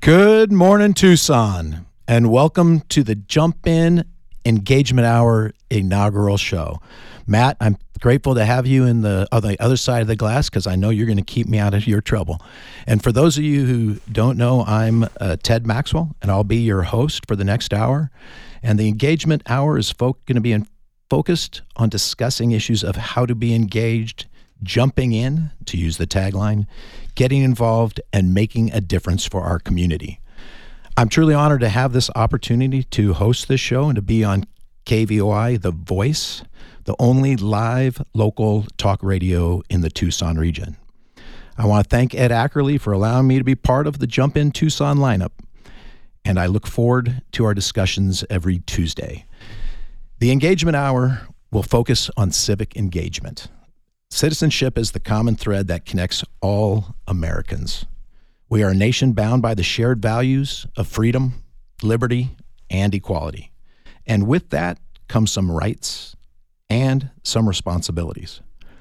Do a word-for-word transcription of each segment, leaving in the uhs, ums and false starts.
Good morning, Tucson, and welcome to the Jump In Engagement Hour inaugural show. Matt, I'm grateful to have you in the, on the other side of the glass because I know you're going to keep me out of your trouble. And for those of you who don't know, I'm uh, Ted Maxwell, and I'll be your host for the next hour. And the engagement hour is fo- going to be in, focused on discussing issues of how to be engaged, jumping in, to use the tagline, getting involved, and making a difference for our community. I'm truly honored to have this opportunity to host this show and to be on K V O I, The Voice, the only live local talk radio in the Tucson region. I want to thank Ed Ackerley for allowing me to be part of the Jump In Tucson lineup, and I look forward to our discussions every Tuesday. The engagement hour will focus on civic engagement. Citizenship is the common thread that connects all Americans. We are a nation bound by the shared values of freedom, liberty, and equality. And with that comes some rights and some responsibilities.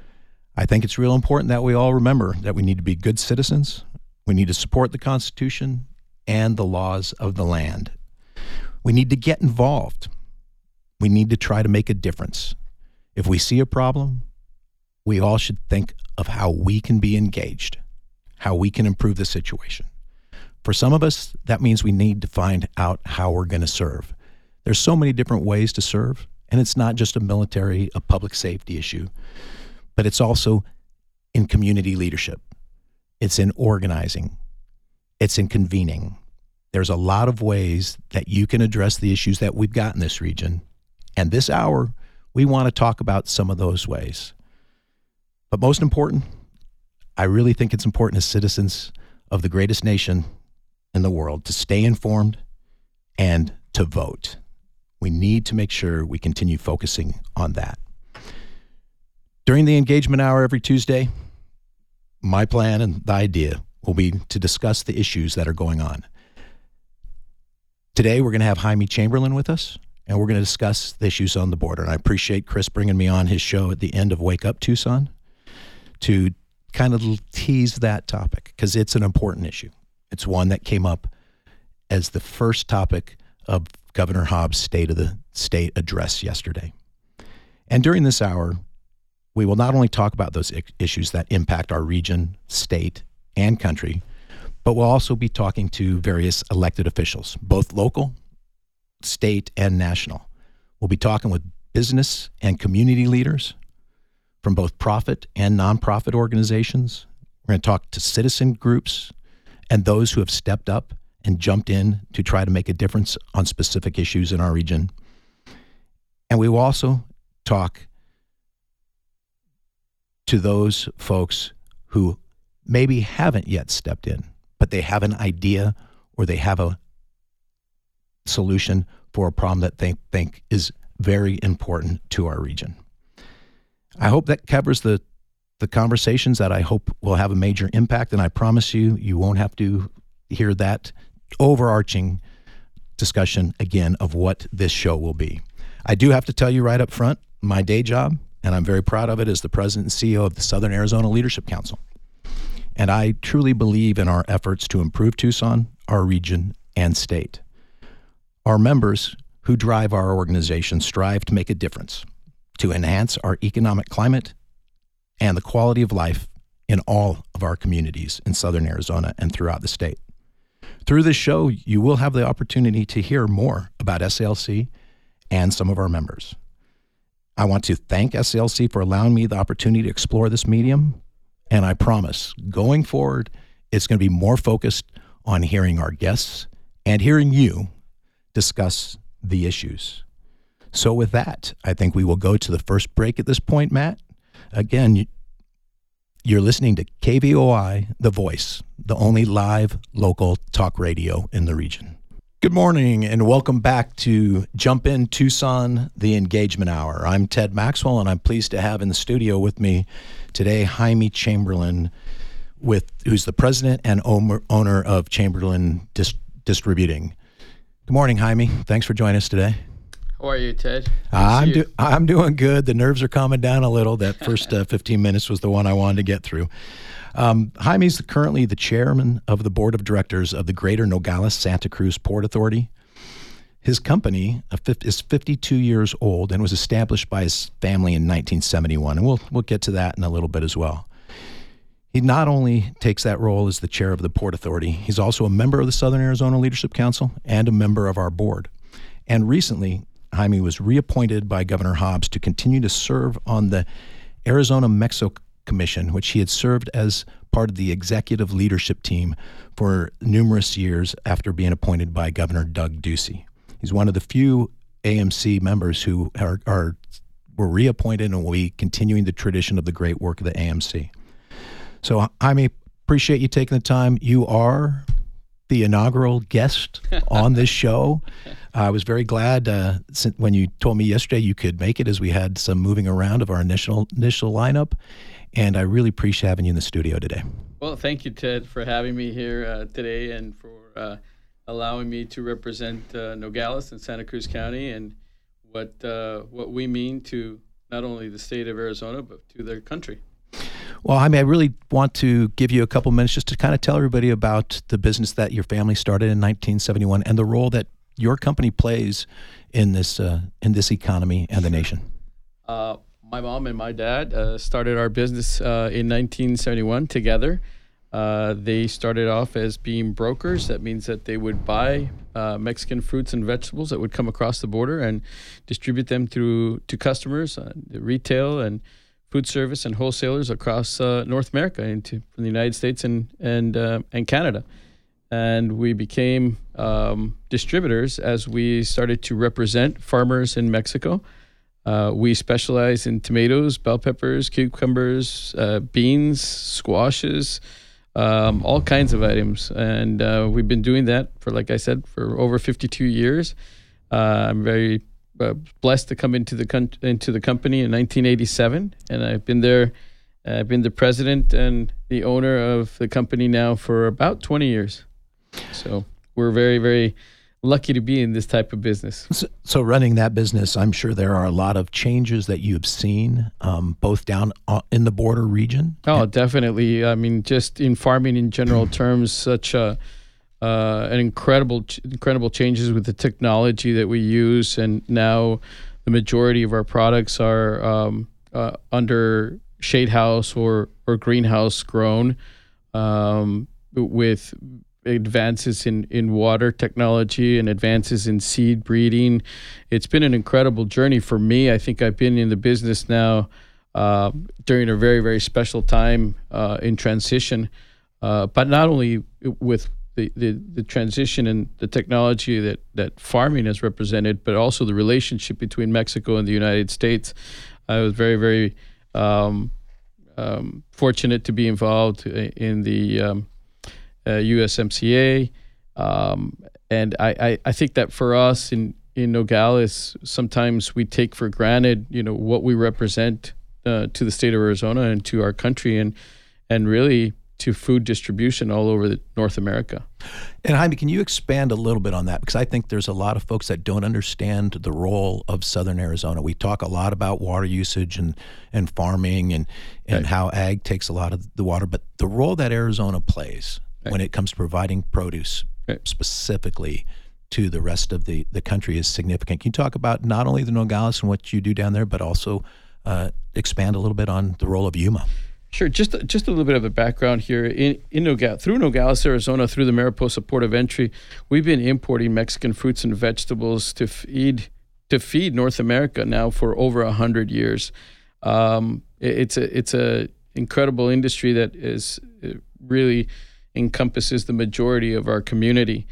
I think it's real important that we all remember that we need to be good citizens. We need to support the Constitution and the laws of the land. We need to get involved. We need to try to make a difference. If we see a problem, we all should think of how we can be engaged, how we can improve the situation. For some of us, that means we need to find out how we're going to serve. There's so many different ways to serve, and it's not just a military, a public safety issue, but it's also in community leadership. It's in organizing. It's in convening. There's a lot of ways that you can address the issues that we've got in this region. And this hour, we want to talk about some of those ways. But most important, I really think it's important as citizens of the greatest nation in the world to stay informed and to vote. We need to make sure we continue focusing on that. During the engagement hour every Tuesday, my plan and the idea will be to discuss the issues that are going on. Today, we're going to have Jaime Chamberlain with us, and we're going to discuss the issues on the border. And I appreciate Chris bringing me on his show at the end of Wake Up Tucson to kind of tease that topic because it's an important issue. It's one that came up as the first topic of Governor Hobbs' State of the State address yesterday. And during this hour, we will not only talk about those issues that impact our region, state, and country, but we'll also be talking to various elected officials, both local, state, and national. We'll be talking with business and community leaders from both profit and nonprofit organizations. We're going to talk to citizen groups and those who have stepped up and jumped in to try to make a difference on specific issues in our region. And we will also talk to those folks who maybe haven't yet stepped in, but they have an idea or they have a solution for a problem that they think is very important to our region. I hope that covers the, the conversations that I hope will have a major impact, and I promise you, you won't have to hear that overarching discussion again of what this show will be. I do have to tell you right up front, my day job, and I'm very proud of it, is the president and C E O of the Southern Arizona Leadership Council. And I truly believe in our efforts to improve Tucson, our region, and state. Our members who drive our organization strive to make a difference, to enhance our economic climate and the quality of life in all of our communities in Southern Arizona and throughout the state. Through this show, you will have the opportunity to hear more about S A L C and some of our members. I want to thank S A L C for allowing me the opportunity to explore this medium, and I promise, going forward, it's going to be more focused on hearing our guests and hearing you discuss the issues. So with that, I think we will go to the first break at this point, Matt. Again, you're listening to K V O I, The Voice, the only live local talk radio in the region. Good morning and welcome back to Jump In Tucson, the Engagement Hour. I'm Ted Maxwell, and I'm pleased to have in the studio with me today Jaime Chamberlain, with who's the president and owner of Chamberlain Dis- Distributing. Good morning, Jaime. Thanks for joining us today. How are you, Ted? I'm do, I'm doing good. The nerves are calming down a little. That first uh, fifteen minutes was the one I wanted to get through. Um, Jaime's currently the chairman of the board of directors of the Greater Nogales Santa Cruz Port Authority. His company is fifty-two years old and was established by his family in nineteen seventy-one, and we'll we'll get to that in a little bit as well. He not only takes that role as the chair of the Port Authority, he's also a member of the Southern Arizona Leadership Council and a member of our board. And recently, Jaime was reappointed by Governor Hobbs to continue to serve on the Arizona-Mexico Commission, which he had served as part of the executive leadership team for numerous years after being appointed by Governor Doug Ducey. He's one of the few A M C members who are, are were reappointed and will be continuing the tradition of the great work of the A M C. So, Jaime, appreciate you taking the time. You are the inaugural guest on this show. I was very glad uh, when you told me yesterday you could make it, as we had some moving around of our initial initial lineup. And I really appreciate having you in the studio today. Well, thank you, Ted, for having me here uh, today and for uh, allowing me to represent uh, Nogales and Santa Cruz County and what uh, what we mean to not only the state of Arizona, but to their country. Well, I mean, I really want to give you a couple minutes just to kind of tell everybody about the business that your family started in nineteen seventy-one and the role that your company plays in this uh, in this economy and the nation. Uh, my mom and my dad uh, started our business uh, in nineteen seventy-one together. Uh, they started off as being brokers. That means that they would buy uh, Mexican fruits and vegetables that would come across the border and distribute them through to customers, uh, retail and food service and wholesalers across uh, North America, into from the United States and and uh, and Canada. And we became um, distributors as we started to represent farmers in Mexico. Uh, we specialize in tomatoes, bell peppers, cucumbers, uh, beans, squashes, um, all kinds of items. And uh, we've been doing that for, like I said, for over fifty-two years. Uh, I'm very uh, blessed to come into the con- into the company in nineteen eighty-seven, and I've been there. Uh, I've been the president and the owner of the company now for about twenty years. So we're very, very lucky to be in this type of business. So, so running that business, I'm sure there are a lot of changes that you've seen, um, both down in the border region. Oh, definitely. I mean, just in farming in general terms, such a uh, an incredible, incredible changes with the technology that we use, and now the majority of our products are um, uh, under shade house or or greenhouse grown, um, with advances in, in water technology and advances in seed breeding. It's been an incredible journey for me. I think I've been in the business now uh, during a very, very special time uh, in transition, uh, but not only with the, the, the transition and the technology that, that farming has represented, but also the relationship between Mexico and the United States. I was very, very um, um, fortunate to be involved in the um, Uh, U S M C A, um, and I, I, I think that for us in, in Nogales, sometimes we take for granted, you know, what we represent uh, to the state of Arizona and to our country, and and really to food distribution all over the North America. And Jaime, can you expand a little bit on that? Because I think there's a lot of folks that don't understand the role of Southern Arizona. We talk a lot about water usage and, and farming and, and right. how ag takes a lot of the water, but the role that Arizona plays right. when it comes to providing produce right. specifically to the rest of the, the country is significant. Can you talk about not only the Nogales and what you do down there, but also uh, expand a little bit on the role of Yuma? Sure. Just just a little bit of a background here. In, in Nogales, through Nogales, Arizona, through the Mariposa Port of Entry, we've been importing Mexican fruits and vegetables to feed to feed North America now for over a hundred years. Um, it, it's a it's a incredible industry that is really encompasses the majority of our community.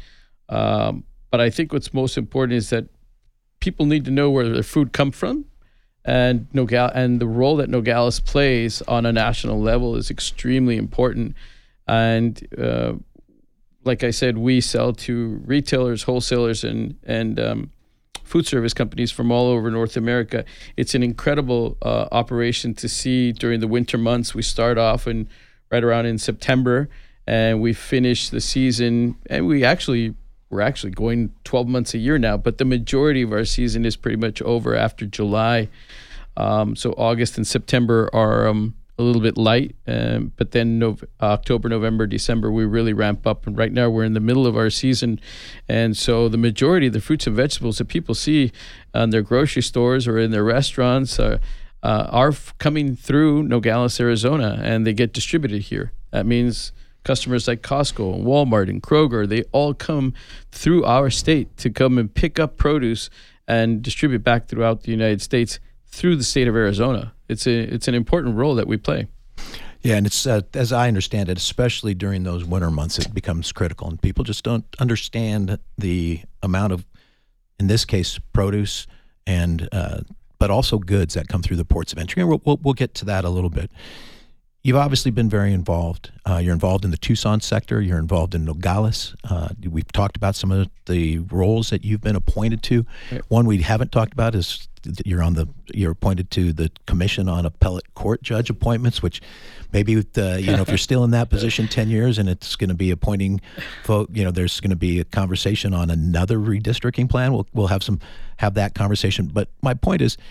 Um, but I think what's most important is that people need to know where their food comes from. And Nogales, and the role that Nogales plays on a national level is extremely important. And uh, like I said, we sell to retailers, wholesalers, and and um, food service companies from all over North America. It's an incredible uh, operation to see during the winter months. We start off in right around in September, and we finish the season, and we actually. We're actually going twelve months a year now, but the majority of our season is pretty much over after July. Um, so August and September are um, a little bit light, um, but then no, October, November, December, we really ramp up. And right now we're in the middle of our season. And so the majority of the fruits and vegetables that people see in their grocery stores or in their restaurants are, uh, are f- coming through Nogales, Arizona, and they get distributed here. That means customers like Costco and Walmart and Kroger, they all come through our state to come and pick up produce and distribute back throughout the United States through the state of Arizona. It's a it's an important role that we play. Yeah, and it's uh, as I understand it, especially during those winter months, it becomes critical, and people just don't understand the amount of, in this case, produce and uh, but also goods that come through the ports of entry. And we'll, we'll we'll get to that a little bit. You've obviously been very involved. Uh, you're involved in the Tucson sector. You're involved in Nogales. Uh, we've talked about some of the roles that you've been appointed to. Right. One we haven't talked about is you're on the you're appointed to the Commission on Appellate Court Judge Appointments, which maybe the, you know if you're still in that position ten years and it's going to be appointing folk, you know there's going to be a conversation on another redistricting plan. We'll we'll have some have that conversation. But my point is,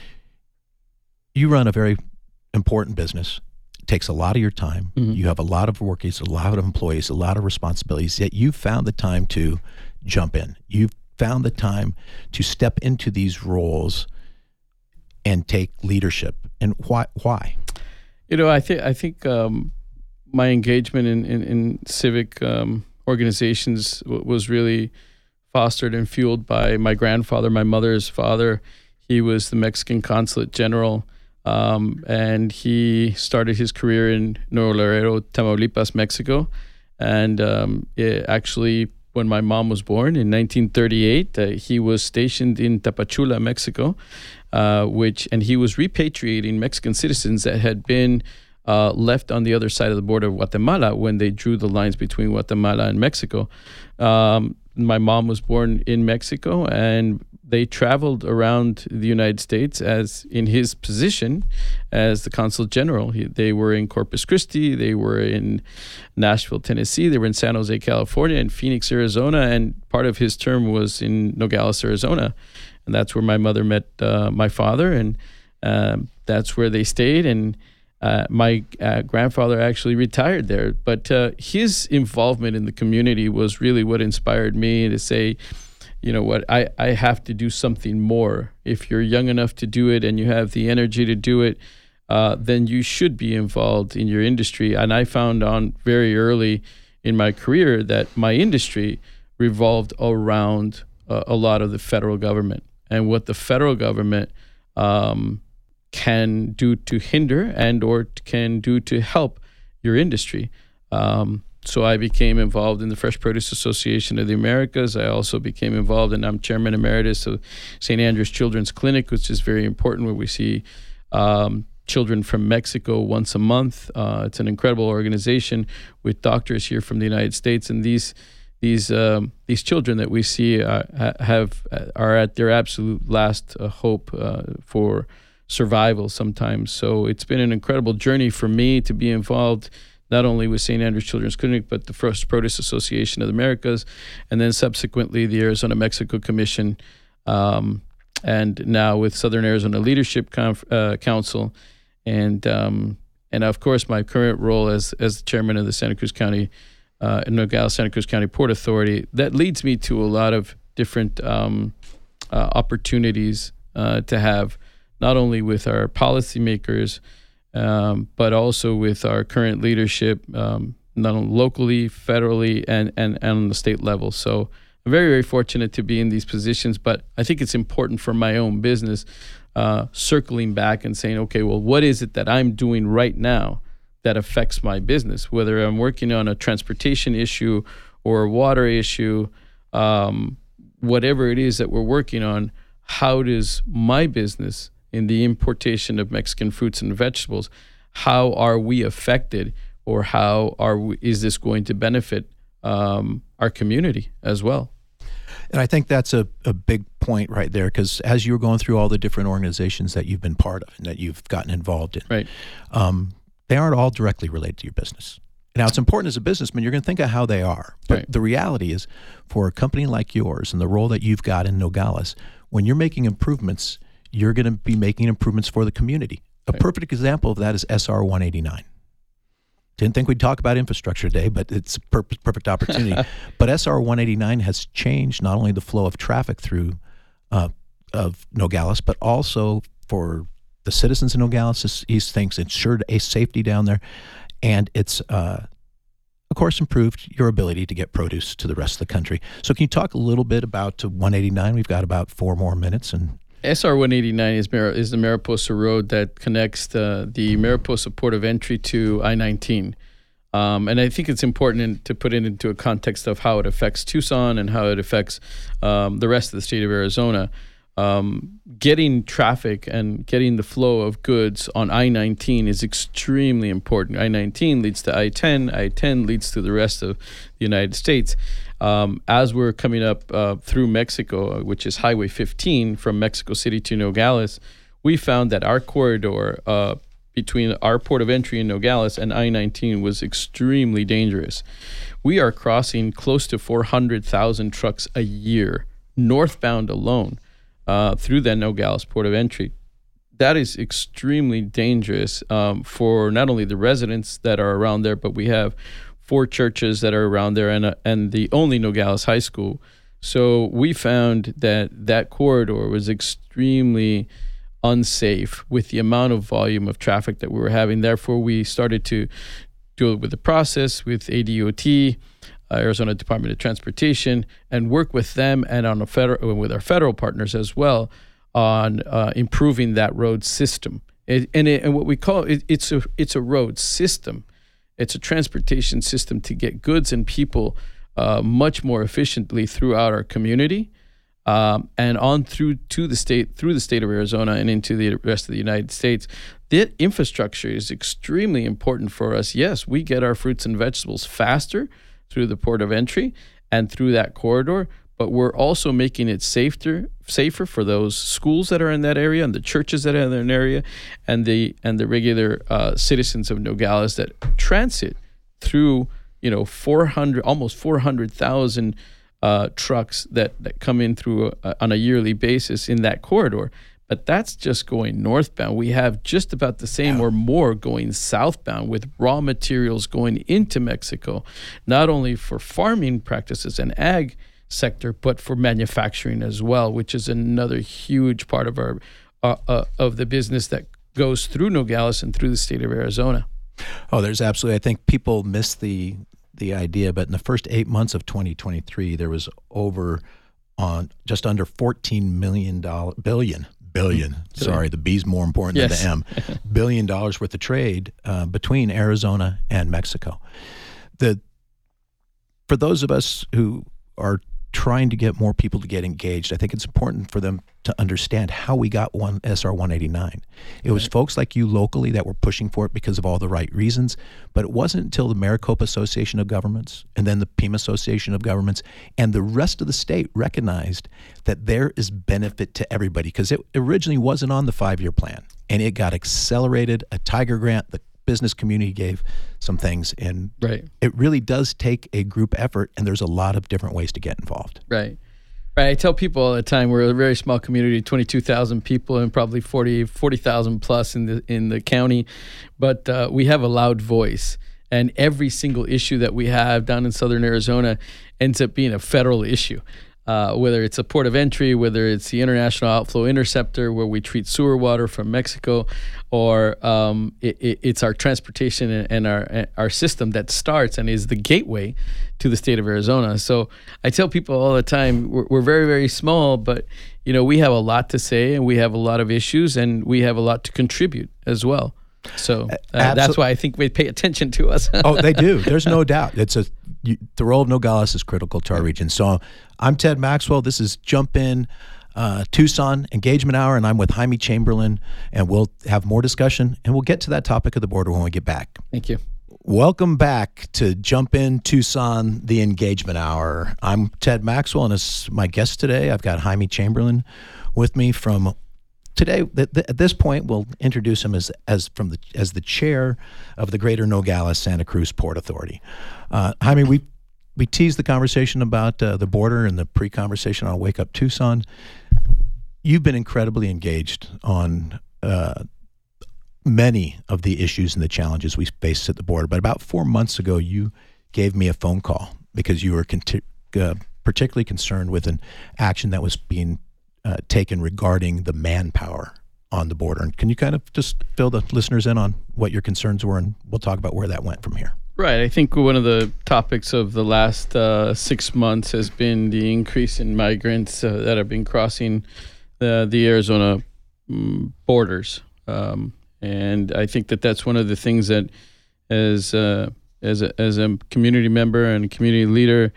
you run a very important business. It takes a lot of your time. Mm-hmm. You have a lot of workers, a lot of employees, a lot of responsibilities, yet you've found the time to jump in. You've found the time to step into these roles and take leadership. And why? Why? You know, I think I think um, my engagement in, in, in civic um, organizations w- was really fostered and fueled by my grandfather, my mother's father. He was the Mexican consulate general. Um, and he started his career in Nuevo Laredo, Tamaulipas, Mexico. And um, it actually, when my mom was born in nineteen thirty-eight, uh, he was stationed in Tapachula, Mexico, uh, which and he was repatriating Mexican citizens that had been uh, left on the other side of the border of Guatemala when they drew the lines between Guatemala and Mexico. Um, my mom was born in Mexico, and they traveled around the United States as in his position as the consul general. He, they were in Corpus Christi, they were in Nashville, Tennessee, they were in San Jose, California, and Phoenix, Arizona, and part of his term was in Nogales, Arizona. And that's where my mother met uh, my father, and um, that's where they stayed. And uh, my uh, grandfather actually retired there. But uh, his involvement in the community was really what inspired me to say, you know what, I, I have to do something more. If you're young enough to do it and you have the energy to do it, uh, then you should be involved in your industry. And I found on very early in my career that my industry revolved around uh, a lot of the federal government and what the federal government um, can do to hinder and or can do to help your industry. Um, So I became involved in the Fresh Produce Association of the Americas. I also became involved, and I'm chairman emeritus of Saint Andrew's Children's Clinic, which is very important, where we see um, children from Mexico once a month. Uh, it's an incredible organization with doctors here from the United States, and these these um, these children that we see uh, have are at their absolute last uh, hope uh, for survival sometimes. So it's been an incredible journey for me to be involved not only with Saint Andrew's Children's Clinic, but the Fresh Produce Association of the Americas, and then subsequently the Arizona-Mexico Commission, um, and now with Southern Arizona Leadership Conf- uh, Council, and um, and of course my current role as as the chairman of the Santa Cruz County, uh, Nogales Santa Cruz County Port Authority. That leads me to a lot of different um, uh, opportunities uh, to have, not only with our policymakers, Um, but also with our current leadership, um, not only locally, federally, and, and, and on the state level. So I'm very, very fortunate to be in these positions, but I think it's important for my own business, uh, circling back and saying, okay, well, what is it that I'm doing right now that affects my business? Whether I'm working on a transportation issue or a water issue, um, whatever it is that we're working on, how does my business in the importation of Mexican fruits and vegetables, how are we affected, or how are we, is this going to benefit um, our community as well? And I think that's a, a big point right there, because as you're going through all the different organizations that you've been part of and that you've gotten involved in, right, um, they aren't all directly related to your business. Now, it's important as a businessman, you're going to think of how they are. But right. The reality is, for a company like yours and the role that you've got in Nogales, when you're making improvements, you're going to be making improvements for the community. A perfect example of that is S R one eighty-nine. Didn't think we'd talk about infrastructure today, but it's a per- perfect opportunity. But S R one eighty-nine has changed not only the flow of traffic through uh, of Nogales, but also for the citizens of Nogales. He thinks ensured a safety down there, and it's uh, of course improved your ability to get produce to the rest of the country. So can you talk a little bit about one eighty-nine? We've got about four more minutes. And S R one eighty-nine is, Mar- is the Mariposa Road that connects the, the Mariposa port of entry to I nineteen. Um, and I think it's important to put it into a context of how it affects Tucson and how it affects um, the rest of the state of Arizona. Um, getting traffic and getting the flow of goods on I nineteen is extremely important. I nineteen leads to I ten. I ten leads to the rest of the United States. Um, as we're coming up uh, through Mexico, which is Highway fifteen from Mexico City to Nogales, we found that our corridor uh, between our port of entry in Nogales and I nineteen was extremely dangerous. We are crossing close to four hundred thousand trucks a year, northbound alone, uh, through that Nogales port of entry. That is extremely dangerous um, for not only the residents that are around there, but we have four churches that are around there and uh, and the only Nogales High School. So we found that that corridor was extremely unsafe with the amount of volume of traffic that we were having. Therefore, we started to deal with the process with A D O T, uh, Arizona Department of Transportation, and work with them and on a federal with our federal partners as well on uh, improving that road system. It, and it, and what we call it, it's a it's a road system. It's a transportation system to get goods and people uh, much more efficiently throughout our community, um, and on through to the state, through the state of Arizona and into the rest of the United States. That infrastructure is extremely important for us. Yes, we get our fruits and vegetables faster through the port of entry and through that corridor, but we're also making it safer, safer for those schools that are in that area and the churches that are in that area, and the and the regular uh, citizens of Nogales that transit through, you know, four hundred, almost four hundred thousand uh, trucks that, that come in through a, on a yearly basis in that corridor. But that's just going northbound. We have just about the same or more going southbound with raw materials going into Mexico, not only for farming practices and ag sector, but for manufacturing as well, which is another huge part of our uh, uh, of the business that goes through Nogales and through the state of Arizona. Oh, there's absolutely. I think people miss the the idea, but in the first eight months of twenty twenty-three, there was over on just under fourteen million dollars billion billion. Sorry, the B's more important yes. than the M. billion dollars worth of trade uh, between Arizona and Mexico. The for those of us who are trying to get more people to get engaged, I think it's important for them to understand how we got one S R one eighty-nine. It was folks like you locally that were pushing for it because of all the right reasons, but it wasn't until the Maricopa Association of Governments and then the Pima Association of Governments and the rest of the state recognized that there is benefit to everybody, because it originally wasn't on the five-year plan, and it got accelerated, a Tiger grant, the business community gave some things, and right. it really does take a group effort, and there's a lot of different ways to get involved. Right. Right. I tell people all the time we're a very small community, twenty-two thousand people and probably forty thousand plus in the in the county, but uh, we have a loud voice, and every single issue that we have down in southern Arizona ends up being a federal issue. Uh, whether it's a port of entry, whether it's the International Outflow Interceptor, where we treat sewer water from Mexico, or um, it, it, it's our transportation and, and our our system that starts and is the gateway to the state of Arizona. So I tell people all the time, we're, we're very, very small, but you know we have a lot to say, and we have a lot of issues, and we have a lot to contribute as well. So uh, that's why I think they pay attention to us. Oh, they do. There's no doubt. It's a you, the role of Nogales is critical to our region. So I'm Ted Maxwell. This is Jump In uh, Tucson Engagement Hour, and I'm with Jaime Chamberlain, and we'll have more discussion, and we'll get to that topic of the border when we get back. Thank you. Welcome back to Jump In Tucson, the Engagement Hour. I'm Ted Maxwell, and as my guest today, I've got Jaime Chamberlain with me from. Today, th- th- at this point, we'll introduce him as as from the as the chair of the Greater Nogales Santa Cruz Port Authority. Uh, Jaime, we we teased the conversation about uh, the border and the pre-conversation on Wake Up Tucson. You've been incredibly engaged on uh, many of the issues and the challenges we face at the border. But about four months ago, you gave me a phone call because you were conti- uh, particularly concerned with an action that was being uh, taken regarding the manpower on the border. And can you kind of just fill the listeners in on what your concerns were, and we'll talk about where that went from here. Right. I think one of the topics of the last uh, six months has been the increase in migrants uh, that have been crossing the, the Arizona um, borders. Um, and I think that that's one of the things that as, uh, as, a, as a community member and a community leader,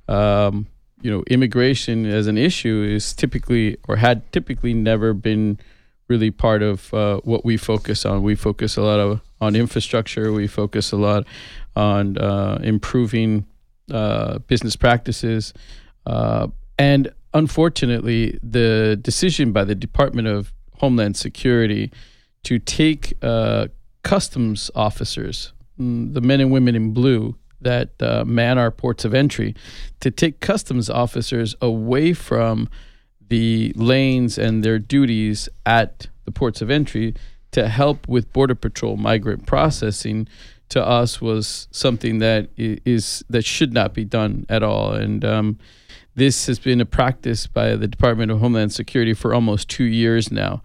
um, you know, immigration as an issue is typically or had typically never been really part of uh, what we focus on. We focus a lot of, on infrastructure. We focus a lot on uh, improving uh, business practices. Uh, and unfortunately, the decision by the Department of Homeland Security to take uh, customs officers, the men and women in blue that uh, man our ports of entry, to take customs officers away from the lanes and their duties at the ports of entry to help with Border Patrol migrant processing, to us was something that is that should not be done at all. And um, this has been a practice by the Department of Homeland Security for almost two years now.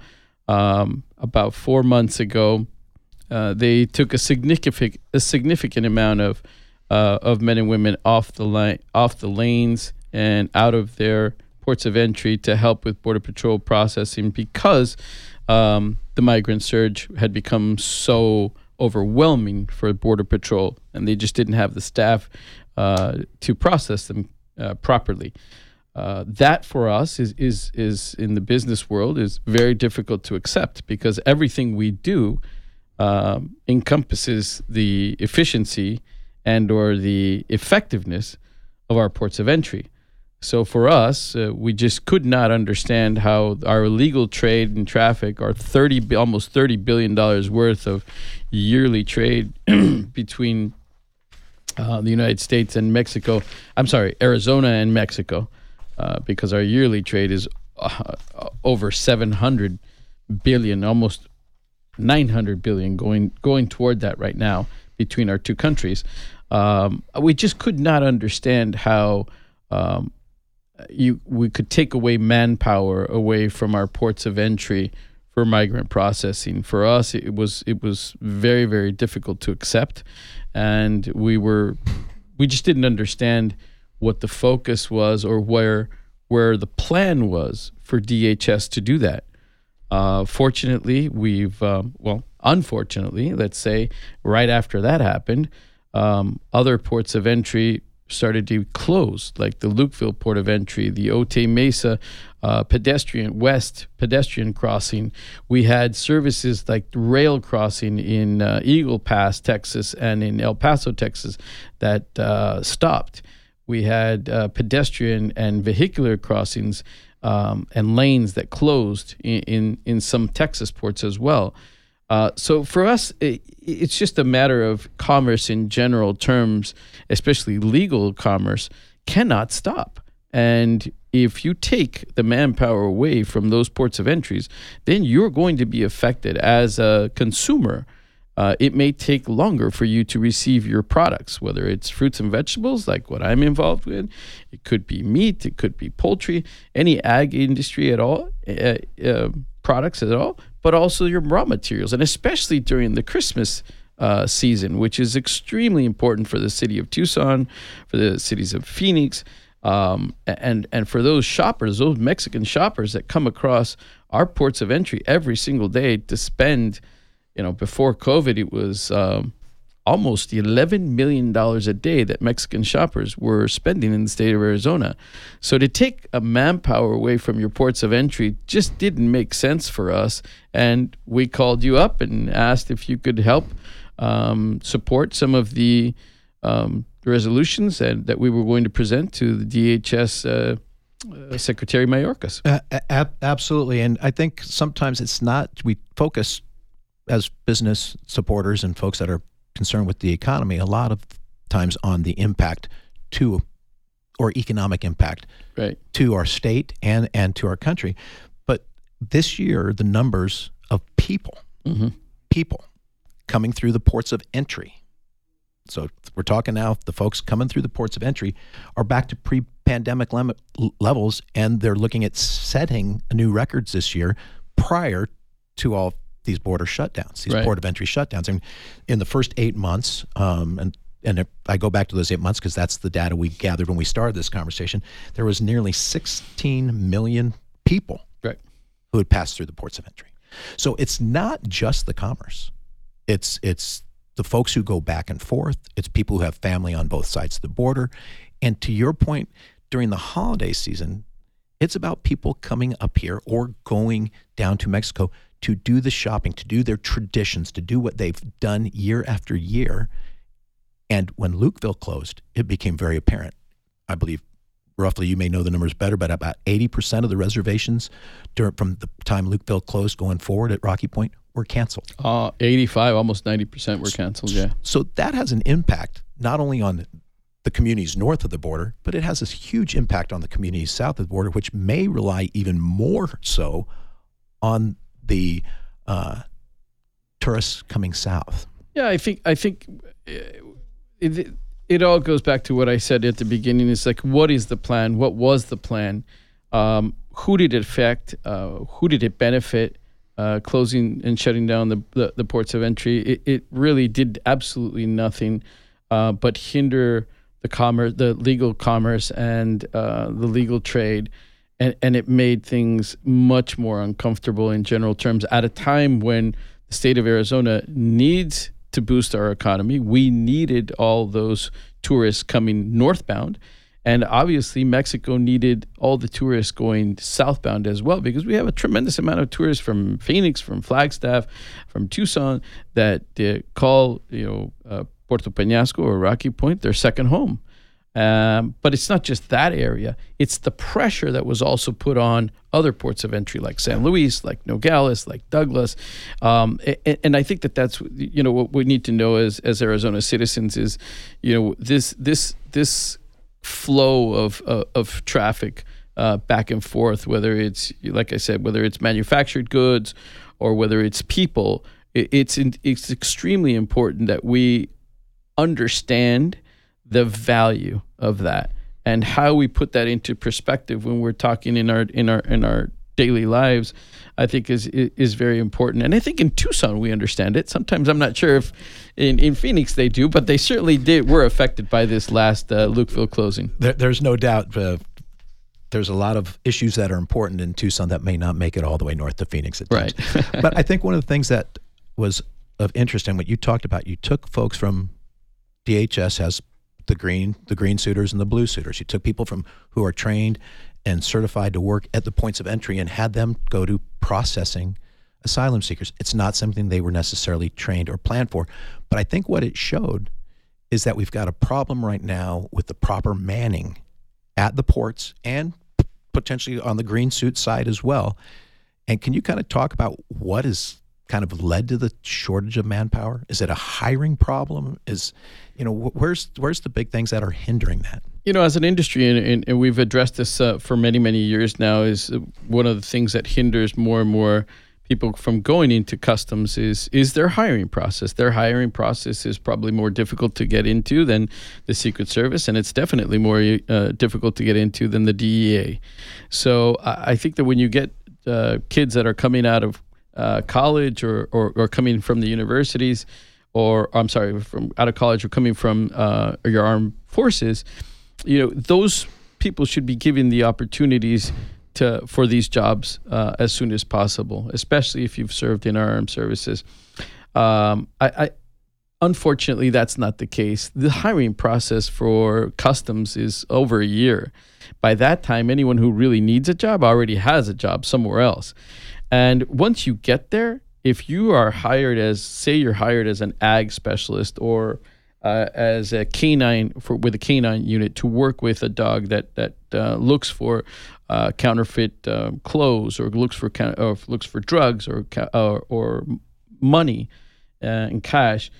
Um, about four months ago, uh, they took a significant a significant amount of uh, of men and women off the line, off the lanes, and out of their ports of entry to help with Border Patrol processing, because um, the migrant surge had become so overwhelming for Border Patrol, and they just didn't have the staff uh, to process them uh, properly. Uh, that for us is is is in the business world is very difficult to accept, because everything we do um, encompasses the efficiency and or the effectiveness of our ports of entry. So for us, uh, we just could not understand how our illegal trade and traffic, our thirty, almost thirty billion dollars worth of yearly trade between uh, the United States and Mexico, I'm sorry, Arizona and Mexico, uh, because our yearly trade is uh, over seven hundred billion, almost nine hundred billion, going going toward that right now between our two countries. Um, we just could not understand how um, You, we could take away manpower away from our ports of entry for migrant processing. For us, it was it was very, very difficult to accept, and we were we just didn't understand what the focus was or where where the plan was for D H S to do that. Uh, fortunately, we've um, well, unfortunately, let's say, right after that happened, um, other ports of entry started to close, like the Lukeville port of entry, the Otay Mesa uh, pedestrian west pedestrian crossing. We had services like rail crossing in uh, Eagle Pass, Texas, and in El Paso, Texas, that uh, stopped. We had uh, pedestrian and vehicular crossings um, and lanes that closed in, in, in some Texas ports as well. Uh, so for us, it, it's just a matter of commerce in general terms, especially legal commerce, cannot stop. And if you take the manpower away from those ports of entries, then you're going to be affected as a consumer. Uh, it may take longer for you to receive your products, whether it's fruits and vegetables, like what I'm involved with. It could be meat, it could be poultry, any ag industry at all, uh, uh, products at all, but also your raw materials, and especially during the Christmas uh, season, which is extremely important for the city of Tucson, for the cities of Phoenix, um, and and for those shoppers, those Mexican shoppers that come across our ports of entry every single day to spend. You know, before COVID, it was um, almost eleven million dollars a day that Mexican shoppers were spending in the state of Arizona. So to take a manpower away from your ports of entry just didn't make sense for us. And we called you up and asked if you could help um, support some of the um, resolutions and that we were going to present to the D H S uh, uh, Secretary Mayorkas. Uh, ab- absolutely. And I think sometimes it's not, we focus as business supporters and folks that are concerned with the economy, a lot of times on the impact to, or economic impact right. to our state and, and to our country. But this year, the numbers of people mm-hmm. people coming through the ports of entry. So we're talking now, the folks coming through the ports of entry are back to pre-pandemic lem- levels, and they're looking at setting new records this year prior to all these border shutdowns, these right. port of entry shutdowns. And in the first eight months, um, and and if I go back to those eight months because that's the data we gathered when we started this conversation, there was nearly sixteen million people right. who had passed through the ports of entry. So it's not just the commerce. It's it's the folks who go back and forth. It's people who have family on both sides of the border. And to your point, during the holiday season, it's about people coming up here or going down to Mexico to do the shopping, to do their traditions, to do what they've done year after year. And when Lukeville closed, it became very apparent. I believe, roughly, you may know the numbers better, but about eighty percent of the reservations during, from the time Lukeville closed going forward at Rocky Point were canceled. Uh, eighty-five, almost ninety percent were canceled, yeah. So that has an impact not only on the communities north of the border, but it has this huge impact on the communities south of the border, which may rely even more so on the uh, tourists coming south. Yeah, I think I think it, it, it all goes back to what I said at the beginning. It's like, what is the plan? What was the plan? Um, who did it affect? Uh, who did it benefit? Uh, closing and shutting down the, the, the ports of entry, it, it really did absolutely nothing uh, but hinder the commerce, the legal commerce, and uh, the legal trade, and and it made things much more uncomfortable in general terms at a time when the state of Arizona needs to boost our economy. We needed all those tourists coming northbound. And obviously, Mexico needed all the tourists going southbound as well, because we have a tremendous amount of tourists from Phoenix, from Flagstaff, from Tucson that uh, call, you know, uh, Puerto Peñasco or Rocky Point their second home. Um, but it's not just that area. It's the pressure that was also put on other ports of entry like San Luis, like Nogales, like Douglas. Um, and, and I think that that's, you know, what we need to know as, as Arizona citizens is, you know, this, this, this, flow of uh, of traffic uh, back and forth, whether it's, like I said, whether it's manufactured goods or whether it's people, it, it's in, it's extremely important that we understand the value of that and how we put that into perspective when we're talking in our in our in our daily lives. I think is is very important. And I think in Tucson we understand it. Sometimes I'm not sure if in, in Phoenix they do, but they certainly did were affected by this last uh, Lukeville closing. There, there's no doubt uh, there's a lot of issues that are important in Tucson that may not make it all the way north to Phoenix at times. Right. But I think one of the things that was of interest in what you talked about, you took folks from D H S has the green, the green suitors and the blue suitors. You took people from who are trained and certified to work at the points of entry and had them go to processing asylum seekers. It's not something they were necessarily trained or planned for. But I think what it showed is that we've got a problem right now with the proper manning at the ports and potentially on the green suit side as well. And can you kind of talk about what has kind of led to the shortage of manpower? Is it a hiring problem? Is, you know, where's where's the big things that are hindering that? You know, as an industry, and, and, and we've addressed this uh, for many, many years now, is one of the things that hinders more and more people from going into customs is is their hiring process. Their hiring process is probably more difficult to get into than the Secret Service, and it's definitely more uh, difficult to get into than the D E A. So I, I think that when you get uh, kids that are coming out of uh, college or, or, or coming from the universities, or I'm sorry, from out of college or coming from uh, your armed forces, you know, those people should be given the opportunities to for these jobs uh, as soon as possible, especially if you've served in our armed services. Um, I, I unfortunately, that's not the case. The hiring process for customs is over a year. By that time, anyone who really needs a job already has a job somewhere else. And once you get there, if you are hired as, say you're hired as an ag specialist or uh, as a canine for with a canine unit to work with a dog that that uh, looks for uh, counterfeit uh, clothes or looks for or looks for drugs or or, or money uh, and cash,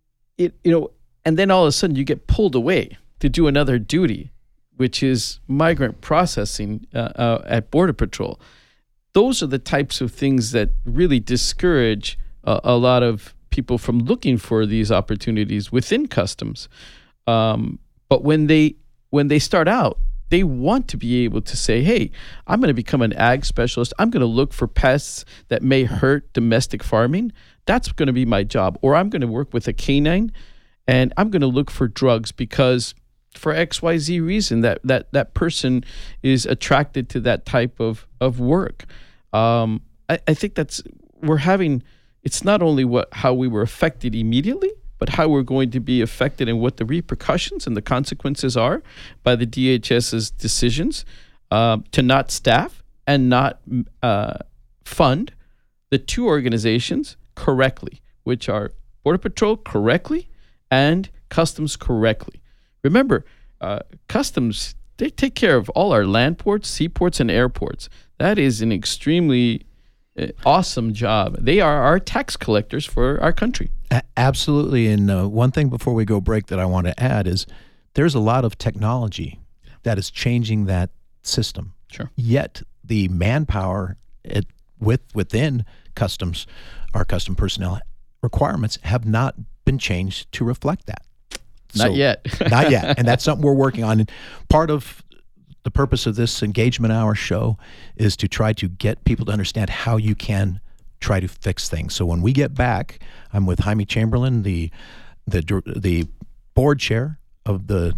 it you know, and then all of a sudden you get pulled away to do another duty, which is migrant processing uh, uh, at Border Patrol. Those are the types of things that really discourage a, a lot of people from looking for these opportunities within customs. Um, but when they when they start out, they want to be able to say, hey, I'm going to become an ag specialist. I'm going to look for pests that may hurt domestic farming. That's going to be my job. Or I'm going to work with a canine, and I'm going to look for drugs because for X Y Z reason that that, that person is attracted to that type of, of work. Um, I, I think that's, we're having, it's not only what how we were affected immediately, but how we're going to be affected and what the repercussions and the consequences are by the D H S's decisions uh, to not staff and not uh, fund the two organizations correctly, which are Border Patrol correctly and Customs correctly. Remember, uh, Customs, they take care of all our land ports, seaports, and airports. That is an extremely uh, awesome job. They are our tax collectors for our country. A- absolutely. And uh, one thing before we go break that I want to add is there's a lot of technology that is changing that system. Sure. Yet the manpower it, with within Customs, our custom personnel requirements have not been changed to reflect that. Not so, yet. Not yet. And that's something we're working on. And part of the purpose of this Engagement Hour show is to try to get people to understand how you can try to fix things. So when we get back, I'm with Jaime Chamberlain, the the the board chair of the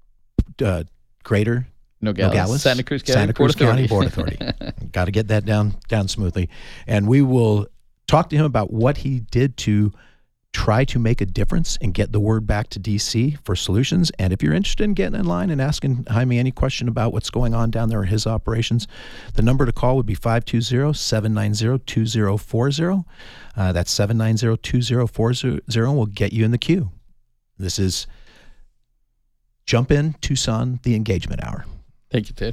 uh, Greater Nogales, Nogales Santa Cruz County, Santa Cruz Port County Board Authority. Got to get that down down smoothly. And we will talk to him about what he did to try to make a difference and get the word back to D C for solutions. And if you're interested in getting in line and asking Jaime any question about what's going on down there in his operations, the number to call would be five two zero, seven nine zero, two zero four zero. Uh, that's seven nine zero, two zero four zero. We'll get you in the queue. This is Jump In Tucson, the Engagement Hour. Thank you, Ted.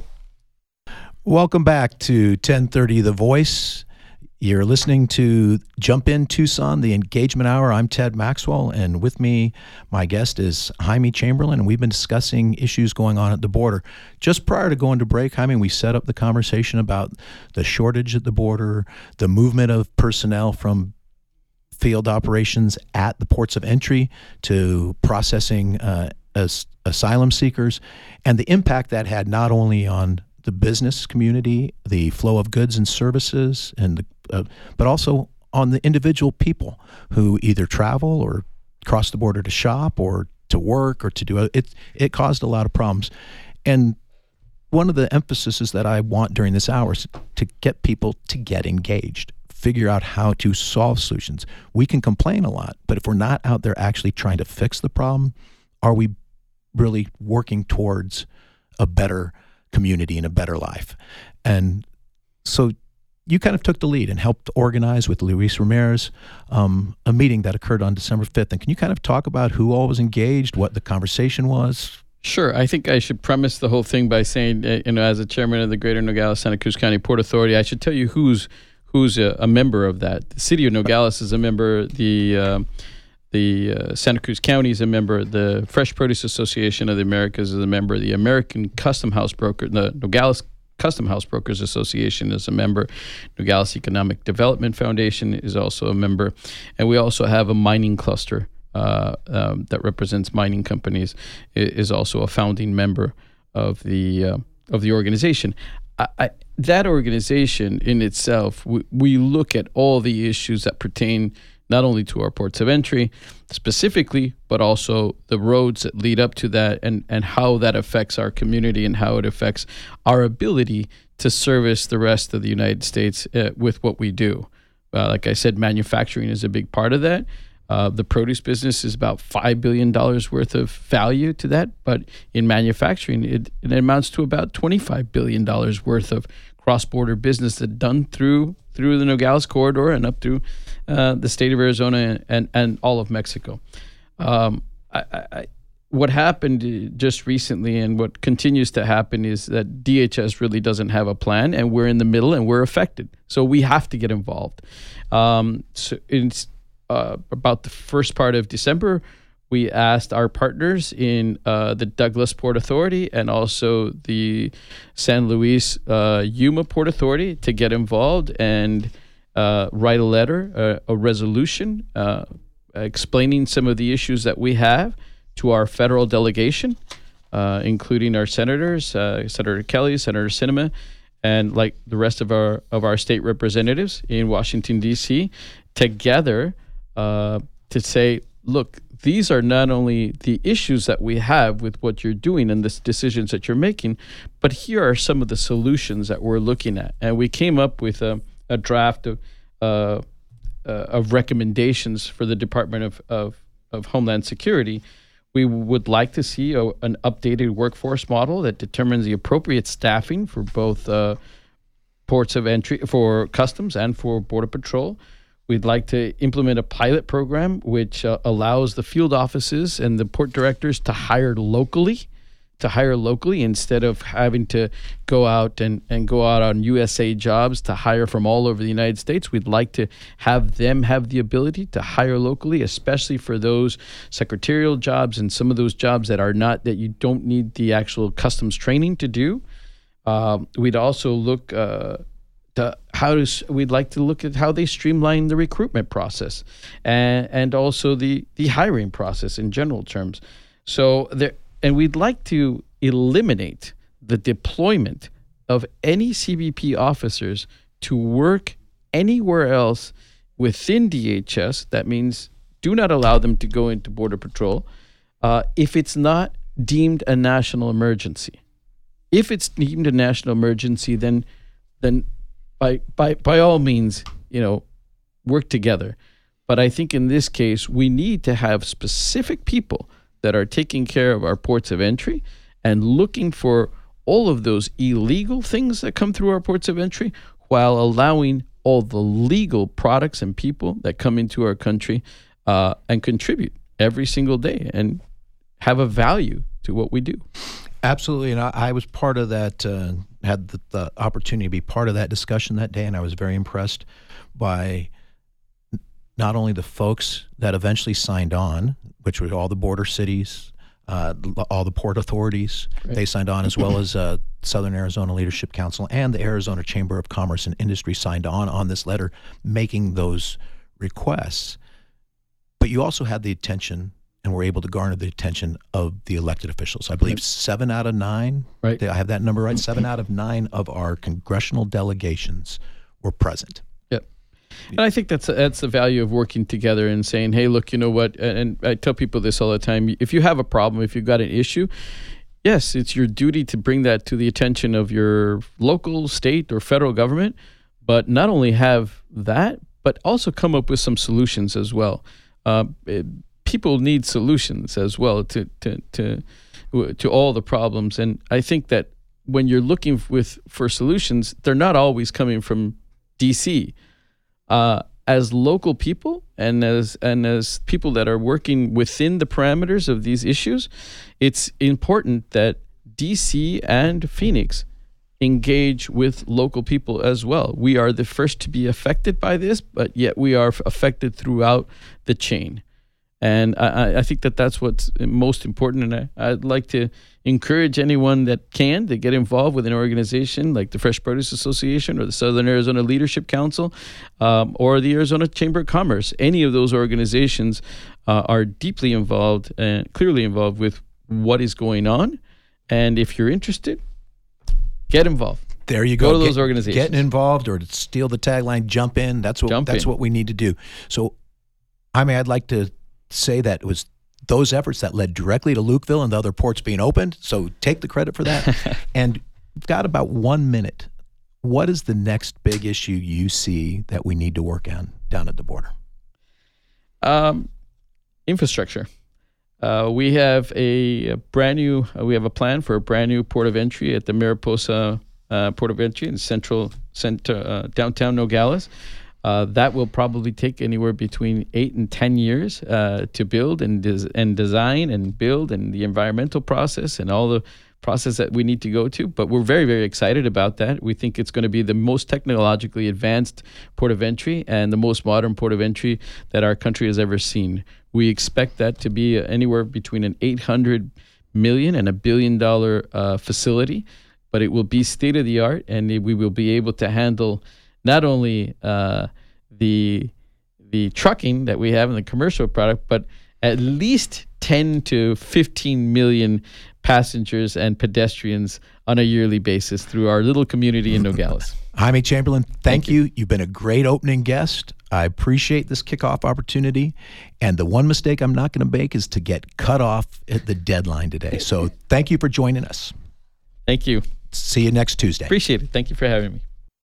Welcome back to ten thirty The Voice. You're listening to Jump In Tucson, the Engagement Hour. I'm Ted Maxwell, and with me, my guest is Jaime Chamberlain, and we've been discussing issues going on at the border. Just prior to going to break, Jaime, we set up the conversation about the shortage at the border, the movement of personnel from field operations at the ports of entry to processing uh, as asylum seekers, and the impact that had not only on the business community, the flow of goods and services, and the, uh, but also on the individual people who either travel or cross the border to shop or to work or to do it. It caused a lot of problems. And one of the emphases that I want during this hour is to get people to get engaged, figure out how to solve solutions. We can complain a lot, but if we're not out there actually trying to fix the problem, are we really working towards a better community and a better life? And so you kind of took the lead and helped organize with Luis Ramirez um, a meeting that occurred on December fifth. And can you kind of talk about who all was engaged, what the conversation was? Sure. I think I should premise the whole thing by saying, you know, as a chairman of the Greater Nogales Santa Cruz County Port Authority, I should tell you who's who's a, a member of that. The city of Nogales is a member. The uh, The uh, Santa Cruz County is a member. The Fresh Produce Association of the Americas is a member. The American Custom House Broker, the Nogales Custom House Brokers Association is a member. Nogales Economic Development Foundation is also a member. And we also have a mining cluster uh, um, that represents mining companies, it is also a founding member of the uh, of the organization. I, I, that organization in itself, we, we look at all the issues that pertain not only to our ports of entry specifically, but also the roads that lead up to that and, and how that affects our community and how it affects our ability to service the rest of the United States uh, with what we do. Uh, like I said, manufacturing is a big part of that. Uh, the produce business is about five billion dollars worth of value to that, but in manufacturing, it, it amounts to about twenty-five billion dollars worth of cross-border business that's done through through the Nogales corridor and up through uh, the state of Arizona and, and all of Mexico. Um, I, I, what happened just recently and what continues to happen is that D H S really doesn't have a plan, and we're in the middle and we're affected. So we have to get involved. Um, so it's uh, about the first part of December, we asked our partners in uh, the Douglas Port Authority and also the San Luis uh, Yuma Port Authority to get involved and uh, write a letter, uh, a resolution, uh, explaining some of the issues that we have to our federal delegation, uh, including our senators, uh, Senator Kelly, Senator Sinema, and like the rest of our of our state representatives in Washington, D C, together uh, to say, look, these are not only the issues that we have with what you're doing and the decisions that you're making, but here are some of the solutions that we're looking at. And we came up with a, a draft of uh, uh, of recommendations for the Department of, of, of Homeland Security. We would like to see a, an updated workforce model that determines the appropriate staffing for both uh, ports of entry, for customs and for Border Patrol. We'd like to implement a pilot program which uh, allows the field offices and the port directors to hire locally, to hire locally instead of having to go out and, and go out on U S A jobs to hire from all over the United States. We'd like to have them have the ability to hire locally, especially for those secretarial jobs and some of those jobs that are not, that you don't need the actual customs training to do. Um, we'd also look uh, to how to, we'd like to look at how they streamline the recruitment process and, and also the, the hiring process in general terms. So there, and we'd like to eliminate the deployment of any C B P officers to work anywhere else within D H S. That means do not allow them to go into Border Patrol uh, if it's not deemed a national emergency. If it's deemed a national emergency, then then by by by all means, you know, work together. But I think in this case, we need to have specific people that are taking care of our ports of entry and looking for all of those illegal things that come through our ports of entry while allowing all the legal products and people that come into our country uh, and contribute every single day and have a value to what we do. Absolutely. And I, I was part of that, uh, had the, the opportunity to be part of that discussion that day, and I was very impressed by not only the folks that eventually signed on, which were all the border cities, uh, all the port authorities, right. They signed on, as well as uh, Southern Arizona Leadership Council and the Arizona Chamber of Commerce and Industry signed on on this letter making those requests. But you also had the attention and were able to garner the attention of the elected officials. I believe right. seven out of nine, right. I have that number right, seven out of nine of our congressional delegations were present. And I think that's that's the value of working together and saying, hey, look, you know what? And I tell people this all the time. If you have a problem, if you've got an issue, yes, it's your duty to bring that to the attention of your local, state, or federal government. But not only have that, but also come up with some solutions as well. Uh, it, people need solutions as well to to to to all the problems. And I think that when you're looking with for solutions, they're not always coming from D C. Uh, as local people and as and as people that are working within the parameters of these issues, it's important that D C and Phoenix engage with local people as well. We are the first to be affected by this, but yet we are affected throughout the chain. And I, I think that that's what's most important. And I, I'd like to encourage anyone that can to get involved with an organization like the Fresh Produce Association or the Southern Arizona Leadership Council um, or the Arizona Chamber of Commerce. Any of those organizations uh, are deeply involved and clearly involved with what is going on. And if you're interested, get involved. There you go. Go to Get, those organizations. Getting involved, or to steal the tagline, jump in. That's what Jump that's in. what we need to do. So, I mean, I'd like to say that it was those efforts that led directly to Lukeville and the other ports being opened. So take the credit for that. And we've got about one minute. What is the next big issue you see that we need to work on down at the border? Um, infrastructure. Uh, we have a, a brand new, uh, we have a plan for a brand new port of entry at the Mariposa uh, Port of Entry in central, center, uh, downtown Nogales. Uh, that will probably take anywhere between eight and ten years uh, to build and des- and design and build, and the environmental process and all the process that we need to go to. But we're very, very excited about that. We think it's going to be the most technologically advanced port of entry and the most modern port of entry that our country has ever seen. We expect that to be anywhere between an eight hundred million and a billion dollar uh, facility, but it will be state of the art, and we will be able to handle not only uh, the the trucking that we have in the commercial product, but at least ten to fifteen million passengers and pedestrians on a yearly basis through our little community in Nogales. Jaime Chamberlain, thank, Thank you. you. You've been a great opening guest. I appreciate this kickoff opportunity. And the one mistake I'm not going to make is to get cut off at the deadline today. So thank you for joining us. Thank you. See you next Tuesday. Appreciate it. Thank you for having me.